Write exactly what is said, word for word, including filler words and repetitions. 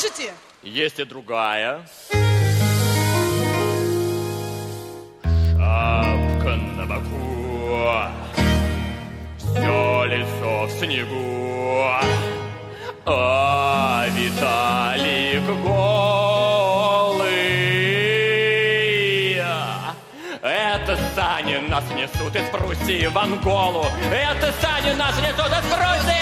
Слушайте. Есть и другая. Шапка на боку, все лицо в снегу, а Виталик голый. Это сани нас несут из Пруссии в Анголу. Это сани нас несут из Пруссии